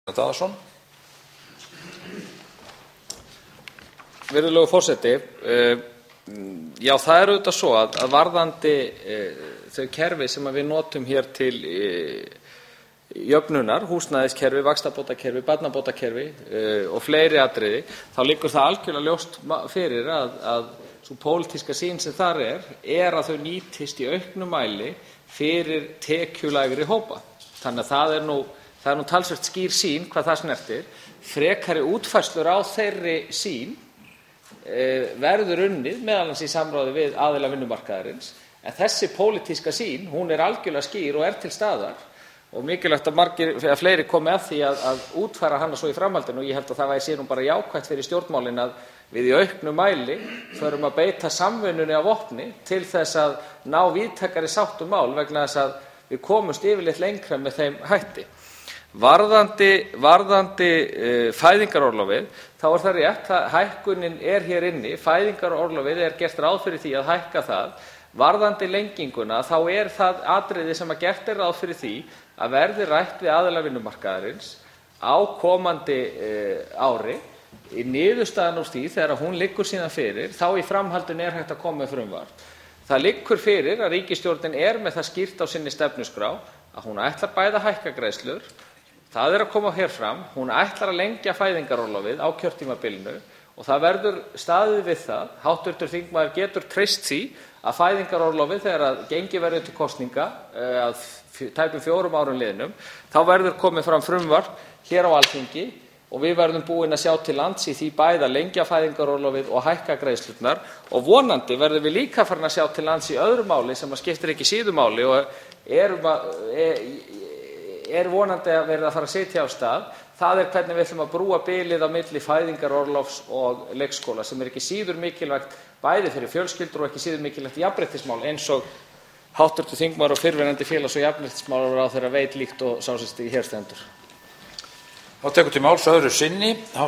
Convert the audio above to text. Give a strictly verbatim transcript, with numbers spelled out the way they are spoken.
Daðason. Virðulegur forseti, já það er auðvitað svo að, að varðandi þau kerfi sem við notum hér til jöfnunar, húsnæðiskerfi, vaxtabótakerfi, barnabótakerfi og fleiri atriði, þá liggur það algjörlega ljóst fyrir að, að sú pólitíska sýn sem þar er, er að þau nýtist í auknum mæli fyrir tekjulægri hópa. Þannig að það er nú, það er nú talsvert skýr sýn hvað það snertir. Frekari útfærslur á þeirri sýn e, verður unnið meðal annars í samráði við aðila vinnumarkaðarins. En þessi pólitíska sýn, hún er algjörlega skýr og er til staðar og mikilvægt að, margir, að fleiri komi að því að, að útfæra hana svo í framhaldinu og ég held að það væri nú bara jákvætt fyrir stjórnmálin að við í auknum mæli förum að beita samvinnunni af vopni til þess að ná víðtækari sátt um mál vegna þess að við komumst yfirleitt lengra með þeim hætti. Varðandi, varðandi e, fæðingarorlofið, þá er það rétt að hækkunin er hér inni, fæðingarorlofið er gert ráð fyrir því að hækka það. Varðandi lenginguna, þá er það atriði sem að gert er ráð fyrir því að verði rætt við aðila vinnumarkaðarins á komandi e, ári. Í niðurstaðan úr því þegar hún liggur síðan fyrir, þá í framhaldinu er hægt að koma með frumvarp. Það liggur fyrir að ríkisstjórnin er með það skýrt á sinni stefnuskrá að hún ætlar bæði að hækka greiðslur, það er að koma hér fram, hún ætlar að lengja fæðingarorlofið á kjörtímabilinu og það verður staðið við það. Háttvirtur þingmaður getur treyst því að fæðingarorlofið þegar að gengi verður til kosninga að tæpum fjórum árum liðnum, þá verður komið fram frumvarp hér á Alþingi og við verðum búin að sjá til lands í því bæði að lengja fæðingarorlofið og hækka greiðslurnar og vonandi verðum við líka farin að sjá til lands í öðru máli sem að skiptir ekki síður máli og er, er, er vonandi að verða að fara að setja á stað. Það er hvernig við ætlum að brúa bilið á milli fæðingarorlofs og leikskóla sem er ekki síður mikilvægt bæði fyrir fjölskyldur og ekki síður mikilvægt jafnréttismál eins og háttvirtur þingmaður og fyrrverandi félags- og jafnréttismálaráðherra veit líkt og sá sem hér stendur. Þá tekur til máls öðru sinni